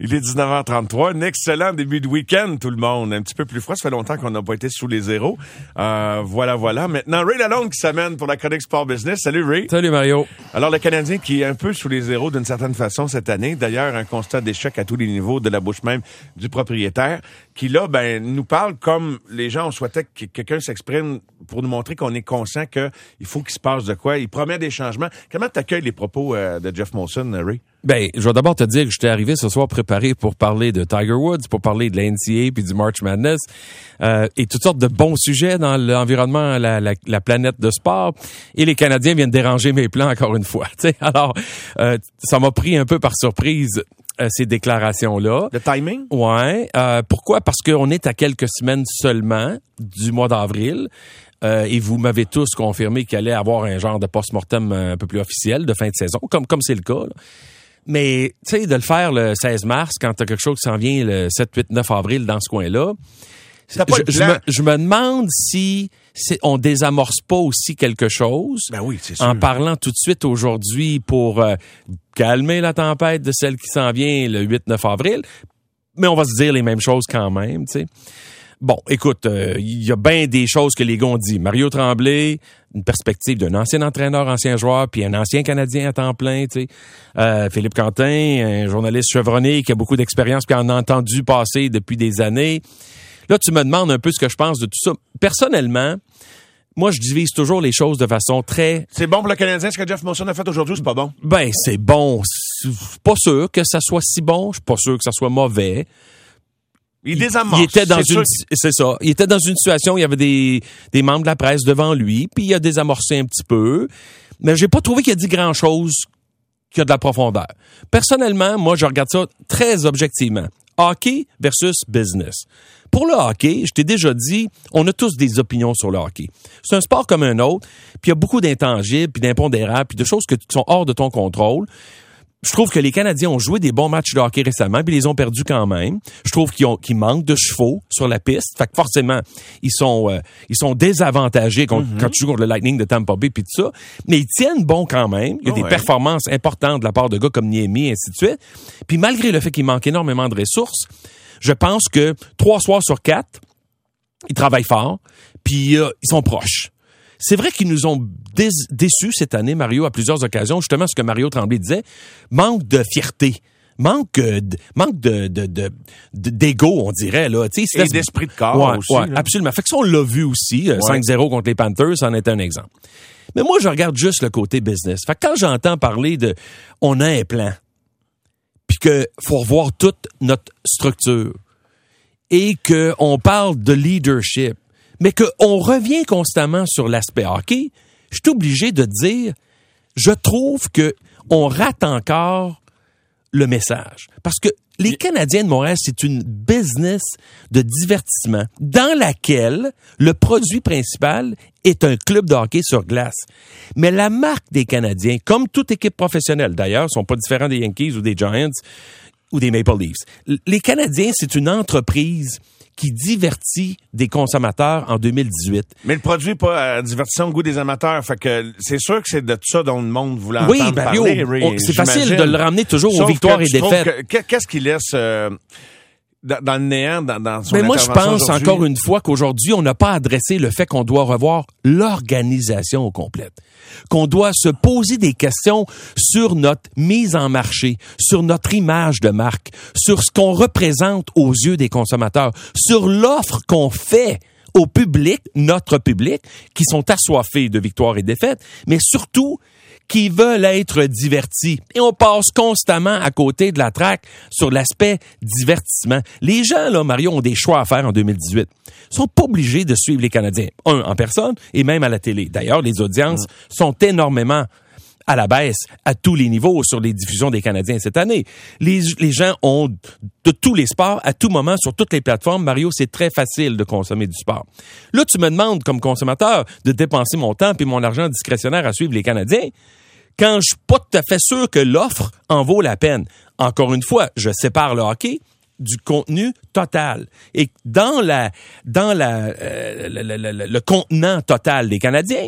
Il est 19h33. Un excellent début de week-end, tout le monde. Un petit peu plus froid. Ça fait longtemps qu'on n'a pas été sous les zéros. Voilà. Maintenant, Ray Lalonde qui s'amène pour la chronique Sport Business. Salut, Ray. Salut, Mario. Alors, le Canadien qui est un peu sous les zéros d'une certaine façon cette année. D'ailleurs, un constat d'échec à tous les niveaux de la bouche même du propriétaire qui, là, nous parle comme les gens ont souhaité que quelqu'un s'exprime pour nous montrer qu'on est conscient qu'il faut qu'il se passe de quoi. Il promet des changements. Comment t'accueilles les propos de Jeff Molson, Ray? Je vais d'abord te dire que j'étais arrivé ce soir préparé pour parler de Tiger Woods, pour parler de la NCAA puis du March Madness et toutes sortes de bons sujets dans l'environnement, la planète de sport. Et les Canadiens viennent déranger mes plans encore une fois. T'sais. Alors, ça m'a pris un peu par surprise ces déclarations-là. Le timing? Ouais. Pourquoi? Parce qu'on est à quelques semaines seulement du mois d'avril. Et vous m'avez tous confirmé qu'il allait avoir un genre de post-mortem un peu plus officiel de fin de saison, comme c'est le cas, là. Mais, tu sais, de le faire le 16 mars, quand t'as quelque chose qui s'en vient le 7, 8, 9 avril dans ce coin-là, je me demande si on désamorce pas aussi quelque chose. Ben oui, c'est sûr. En parlant tout de suite aujourd'hui pour calmer la tempête de celle qui s'en vient le 8-9 avril. Mais on va se dire les mêmes choses quand même, tu sais. Bon, écoute, il y a bien des choses que les gars ont dit. Mario Tremblay, une perspective d'un ancien entraîneur, ancien joueur, puis un ancien Canadien à temps plein, tu sais. Philippe Quentin, un journaliste chevronné qui a beaucoup d'expérience puis en a entendu passer depuis des années. Là, tu me demandes un peu ce que je pense de tout ça. Personnellement, moi, je divise toujours les choses de façon très... C'est bon pour le Canadien, ce que Jeff Molson a fait aujourd'hui, c'est pas bon? C'est bon. Je suis pas sûr que ça soit si bon. Je suis pas sûr que ça soit mauvais. Il désamorce. Il était dans c'est ça. Il était dans une situation où il y avait des membres de la presse devant lui, puis il a désamorcé un petit peu. Mais j'ai pas trouvé qu'il a dit grand-chose qui a de la profondeur. Personnellement, moi, je regarde ça très objectivement. Hockey versus business. Pour le hockey, je t'ai déjà dit, on a tous des opinions sur le hockey. C'est un sport comme un autre, puis il y a beaucoup d'intangibles, puis d'impondérables, puis de choses qui sont hors de ton contrôle. Je trouve que les Canadiens ont joué des bons matchs de hockey récemment, puis ils les ont perdus quand même. Je trouve qu'ils manquent de chevaux sur la piste. Fait que forcément, ils sont désavantagés quand tu joues contre le Lightning de Tampa Bay puis tout ça. Mais ils tiennent bon quand même. Il y a des performances importantes de la part de gars comme Niemi et ainsi de suite. Puis malgré le fait qu'il manque énormément de ressources, je pense que 3 soirs sur 4, ils travaillent fort, puis ils sont proches. C'est vrai qu'ils nous ont déçus cette année, Mario, à plusieurs occasions. Justement, ce que Mario Tremblay disait, manque de fierté, manque d'ego, on dirait là. Tu sais, et d'esprit de corps aussi. Ouais, absolument. Fait que ça, on l'a vu aussi. 5-0 contre les Panthers, ça en est un exemple. Mais moi, je regarde juste le côté business. Fait que quand j'entends parler de, on a un plan, puis que faut revoir toute notre structure, et que on parle de leadership, mais qu'on revient constamment sur l'aspect hockey, je suis obligé de dire, je trouve que on rate encore le message. Parce que les Canadiens de Montréal, c'est une business de divertissement dans laquelle le produit principal est un club de hockey sur glace. Mais la marque des Canadiens, comme toute équipe professionnelle d'ailleurs, sont pas différents des Yankees ou des Giants ou des Maple Leafs. Les Canadiens, c'est une entreprise qui divertit des consommateurs en 2018. Mais le produit n'est pas divertissant au goût des amateurs. Fait que c'est sûr que c'est de ça dont le monde voulait entendre parler. C'est facile de le ramener toujours aux victoires et défaites. Qu'est-ce qu'il laisse dans le néant dans son Mais moi, je pense aujourd'hui? Encore une fois qu'aujourd'hui, on n'a pas adressé le fait qu'on doit revoir l'organisation au complète. Qu'on doit se poser des questions sur notre mise en marché, sur notre image de marque, sur ce qu'on représente aux yeux des consommateurs, sur l'offre qu'on fait au public, notre public, qui sont assoiffés de victoires et défaites, mais surtout qui veulent être divertis. Et on passe constamment à côté de la traque sur l'aspect divertissement. Les gens, là, Mario, ont des choix à faire en 2018. Ils sont pas obligés de suivre les Canadiens, en personne et même à la télé. D'ailleurs, les audiences sont énormément à la baisse à tous les niveaux sur les diffusions des Canadiens cette année. Les gens ont de tous les sports, à tout moment, sur toutes les plateformes. Mario, c'est très facile de consommer du sport. Là, tu me demandes, comme consommateur, de dépenser mon temps et mon argent discrétionnaire à suivre les Canadiens, quand je suis pas tout à fait sûr que l'offre en vaut la peine. Encore une fois, je sépare le hockey du contenu total. Et dans le contenant total des Canadiens,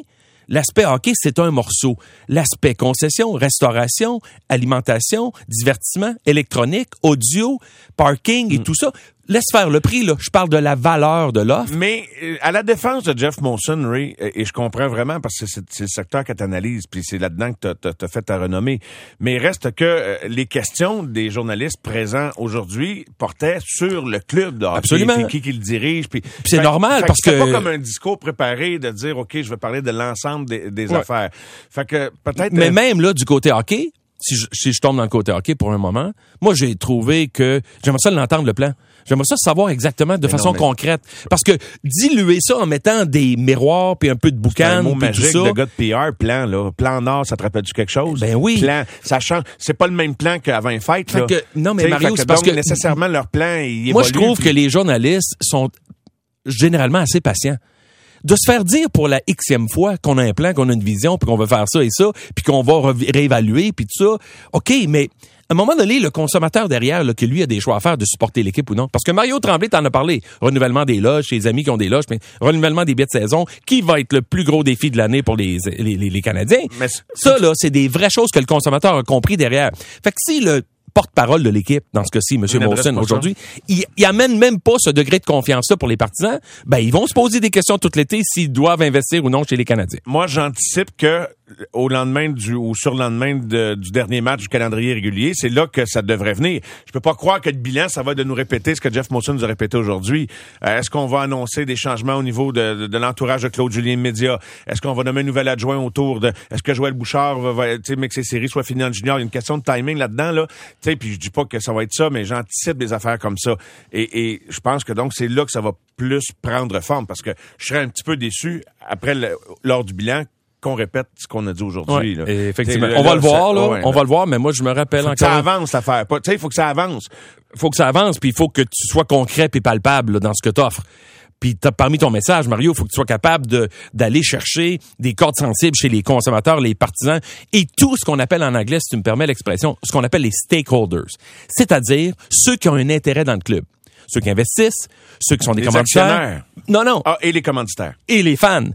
L'aspect hockey, c'est un morceau. L'aspect concession, restauration, alimentation, divertissement, électronique, audio, parking et tout ça, laisse faire le prix, là. Je parle de la valeur de l'offre. Mais à la défense de Jeff Molson, Ray, et je comprends vraiment parce que c'est le secteur que tu analyses, puis c'est là-dedans que t'as fait ta renommée. Mais il reste que les questions des journalistes présents aujourd'hui portaient sur le club de hockey. Absolument. Puis qui le dirige. Puis c'est normal parce que... c'est pas comme un discours préparé de dire, OK, je vais parler de l'ensemble des affaires. Fait que peut-être... Mais même là, du côté hockey, si je tombe dans le côté hockey pour un moment, moi, j'ai trouvé que... J'aimerais ça l'entendre, le plan. J'aimerais ça savoir exactement de façon concrète. Parce que diluer ça en mettant des miroirs puis un peu de boucan, c'est un mot magique tout ça. de gars de PR, plan, là. Plan Nord, ça te rappelle-tu quelque chose? Ben oui. Plan, ça change. C'est pas le même plan qu'avant les fêtes, là. Non, mais Mario, c'est parce que... nécessairement, leur plan, il moi, évolue. je trouve que les journalistes sont généralement assez patients. De se faire dire pour la xème fois qu'on a un plan, qu'on a une vision, puis qu'on veut faire ça et ça, puis qu'on va réévaluer, puis tout ça. OK, mais à un moment donné, le consommateur derrière, là, que lui a des choix à faire de supporter l'équipe ou non. Parce que Mario Tremblay t'en a parlé. Renouvellement des loges, ses amis qui ont des loges, mais renouvellement des billets de saison, qui va être le plus gros défi de l'année pour les Canadiens. Mais ça, là, c'est des vraies choses que le consommateur a compris derrière. Fait que si le porte-parole de l'équipe, dans ce cas-ci, M. Molson, aujourd'hui, il amène même pas ce degré de confiance-là pour les partisans, ben, ils vont se poser des questions tout l'été s'ils doivent investir ou non chez les Canadiens. Moi, j'anticipe que au lendemain ou sur le lendemain du dernier match du calendrier régulier, c'est là que ça devrait venir. Je peux pas croire que le bilan, ça va de nous répéter ce que Jeff Molson nous a répété aujourd'hui. Est-ce qu'on va annoncer des changements au niveau de l'entourage de Claude Julien Média? Est-ce qu'on va nommer un nouvel adjoint autour de... Est-ce que Joël Bouchard va tu sais, mais que ses séries soient finies en junior? Il y a une question de timing là-dedans, là. Tu sais, puis je dis pas que ça va être ça, mais j'anticipe des affaires comme ça. Et je pense que donc c'est là que ça va plus prendre forme, parce que je serais un petit peu déçu après lors du bilan qu'on répète ce qu'on a dit aujourd'hui. Ouais, là. Effectivement. On va le voir, là. Ouais, on va le voir, mais moi, je me rappelle encore. Ça avance, l'affaire. Tu sais, il faut que ça avance. Faut que ça avance, puis il faut que tu sois concret et palpable là, dans ce que t'offres. Puis parmi ton message, Mario, il faut que tu sois capable d'aller chercher des cordes sensibles chez les consommateurs, les partisans et tout ce qu'on appelle en anglais, si tu me permets l'expression, ce qu'on appelle les stakeholders. C'est-à-dire ceux qui ont un intérêt dans le club. Ceux qui investissent, ceux qui sont des commanditaires. Actionnaires. Non. Ah, et les commanditaires. Et les fans.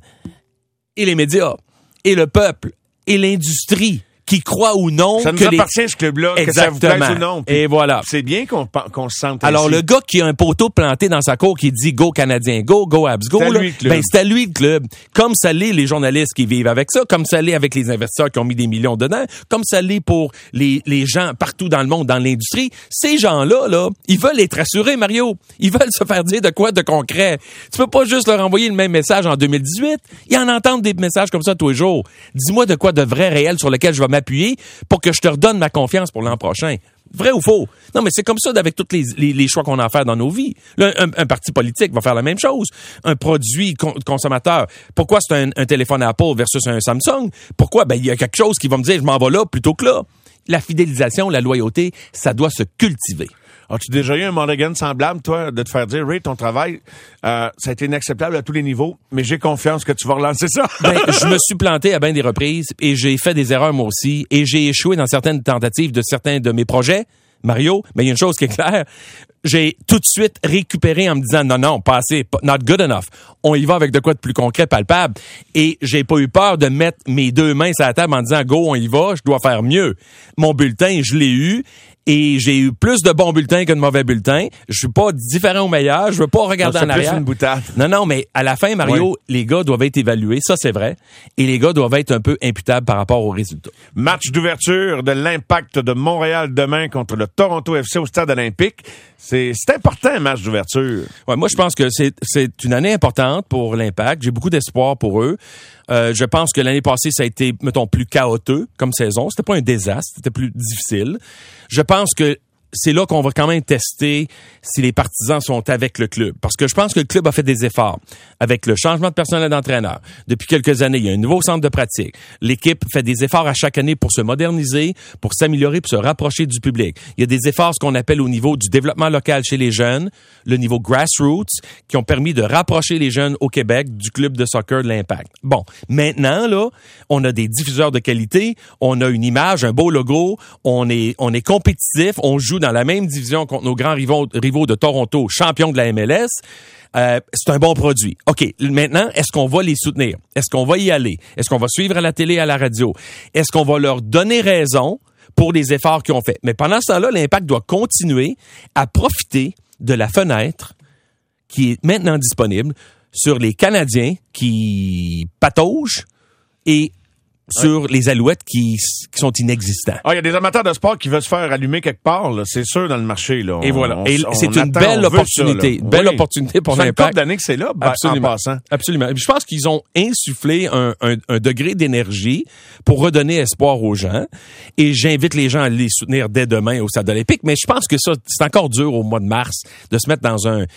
Et les médias. Et le peuple. Et l'industrie. Qui croit ou non ça nous appartient ce club-là, que ça vous plaise ou non. Puis et voilà. C'est bien qu'on se sente alors ainsi. Le gars qui a un poteau planté dans sa cour qui dit go Canadien, go Habs, go là, ben c'est à lui le club. Comme ça l'est les journalistes qui vivent avec ça, comme ça l'est avec les investisseurs qui ont mis des millions dedans, comme ça l'est pour les gens partout dans le monde dans l'industrie. Ces gens-là, ils veulent être rassurés, Mario. Ils veulent se faire dire de quoi de concret. Tu peux pas juste leur envoyer le même message en 2018. Ils en entendent des messages comme ça tous les jours. Dis-moi de quoi de vrai réel sur lequel je vais m'appuyer pour que je te redonne ma confiance pour l'an prochain. Vrai ou faux? Non, mais c'est comme ça avec tous les choix qu'on a à faire dans nos vies. Là, un parti politique va faire la même chose. Un produit consommateur. Pourquoi c'est un téléphone Apple versus un Samsung? Pourquoi? Ben, il y a quelque chose qui va me dire je m'en vais là plutôt que là. La fidélisation, la loyauté, ça doit se cultiver. As-tu déjà eu un Monaghan semblable, toi, de te faire dire, Ray, ton travail, ça a été inacceptable à tous les niveaux, mais j'ai confiance que tu vas relancer ça? Ben, je me suis planté à bien des reprises et j'ai fait des erreurs moi aussi et j'ai échoué dans certaines tentatives de certains de mes projets. Mario, mais il y a une chose qui est claire. J'ai tout de suite récupéré en me disant non, pas assez, not good enough. On y va avec de quoi de plus concret, palpable. Et j'ai pas eu peur de mettre mes deux mains sur la table en disant go, on y va, je dois faire mieux. Mon bulletin, je l'ai eu. Et j'ai eu plus de bons bulletins que de mauvais bulletins. Je suis pas différent au meilleur. Je veux pas regarder en arrière. Plus une boutade. Non, mais à la fin, Mario, les gars doivent être évalués. Ça, c'est vrai. Et les gars doivent être un peu imputables par rapport aux résultats. Match d'ouverture de l'Impact de Montréal demain contre le Toronto FC au Stade olympique. C'est important, un match d'ouverture. Ouais, moi, je pense que c'est une année importante pour l'Impact. J'ai beaucoup d'espoir pour eux. Je pense que l'année passée, ça a été, mettons, plus chaotique comme saison. C'était pas un désastre, c'était plus difficile. Je pense que c'est là qu'on va quand même tester si les partisans sont avec le club. Parce que je pense que le club a fait des efforts. Avec le changement de personnel d'entraîneur. Depuis quelques années, il y a un nouveau centre de pratique. L'équipe fait des efforts à chaque année pour se moderniser, pour s'améliorer, pour se rapprocher du public. Il y a des efforts, ce qu'on appelle au niveau du développement local chez les jeunes, le niveau grassroots, qui ont permis de rapprocher les jeunes au Québec du club de soccer de l'Impact. Bon, maintenant, là, on a des diffuseurs de qualité, on a une image, un beau logo, on est compétitif, on joue joue dans la même division contre nos grands rivaux de Toronto, champions de la MLS. C'est un bon produit. OK, maintenant, est-ce qu'on va les soutenir? Est-ce qu'on va y aller? Est-ce qu'on va suivre à la télé, à la radio? Est-ce qu'on va leur donner raison pour les efforts qu'ils ont faits? Mais pendant ce temps-là, l'Impact doit continuer à profiter de la fenêtre qui est maintenant disponible sur les Canadiens qui pataugent et sur les Alouettes qui sont inexistants. Il y a des amateurs de sport qui veulent se faire allumer quelque part, là, c'est sûr, dans le marché. Là. Et voilà. Et c'est une belle opportunité. Belle opportunité pour l'Impact. Ça fait une couple d'années que c'est là, en passant. Absolument. Je pense qu'ils ont insufflé un degré d'énergie pour redonner espoir aux gens. Et j'invite les gens à les soutenir dès demain au Stade olympique. Mais je pense que ça, c'est encore dur au mois de mars de se mettre dans un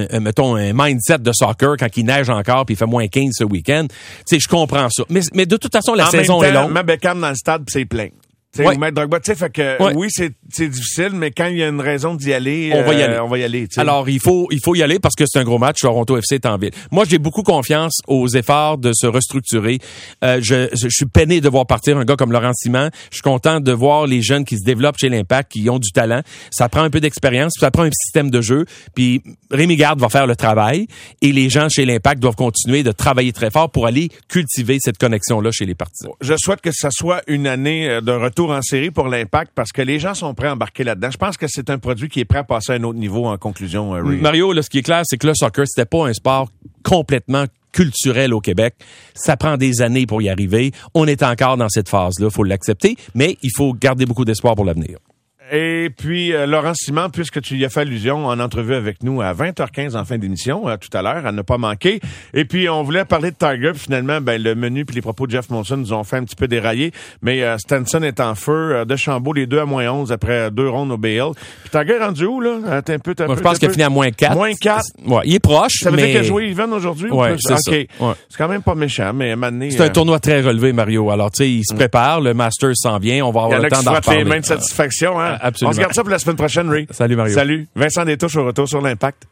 mindset de soccer quand il neige encore puis il fait moins 15 ce week-end. Tu sais, je comprends ça. Mais de toute façon, la saison est longue. Même Beckham dans le stade, c'est plein. Ouais. Ou mettre Drogba, tu sais, fait que oui, c'est difficile, mais quand il y a une raison d'y aller, on va y aller. T'sais. Alors, il faut y aller parce que c'est un gros match. Toronto FC est en ville. Moi, j'ai beaucoup confiance aux efforts de se restructurer. Je suis peiné de voir partir un gars comme Laurent Simon. Je suis content de voir les jeunes qui se développent chez l'Impact, qui ont du talent. Ça prend un peu d'expérience, ça prend un système de jeu. Puis Rémi Garde va faire le travail et les gens chez l'Impact doivent continuer de travailler très fort pour aller cultiver cette connexion-là chez les partisans. Je souhaite que ça soit une année de retour en série pour l'Impact parce que les gens sont prêts à embarquer là-dedans. Je pense que c'est un produit qui est prêt à passer à un autre niveau en conclusion. Mario, là, ce qui est clair, c'est que le soccer, c'était pas un sport complètement culturel au Québec. Ça prend des années pour y arriver. On est encore dans cette phase-là, il faut l'accepter, mais il faut garder beaucoup d'espoir pour l'avenir. Et puis, Laurent Simon, puisque tu y as fait allusion en entrevue avec nous à 20h15 en fin d'émission, tout à l'heure, à ne pas manquer. Et puis, on voulait parler de Tiger, puis finalement, le menu puis les propos de Jeff Monson nous ont fait un petit peu dérailler. Mais Stenson est en feu, DeChambeau, les deux à -11 après 2 rondes au BL. Puis Tiger rendu où, là? Je pense qu'il a fini à -4. -4. Ouais, il est proche, Ça veut dire qu'il a joué Even aujourd'hui? Ouais, c'est ça. Ouais. C'est quand même pas méchant, mais maintenant... C'est un tournoi très relevé, Mario. Alors, tu sais, il se prépare, le Masters s'en vient, on va avoir le temps d'en reparler. Il y en a qui les mains de satisfaction, hein? Absolument. On se garde ça pour la semaine prochaine, Ray. Salut, Mario. Salut. Vincent Détouche au retour sur l'Impact.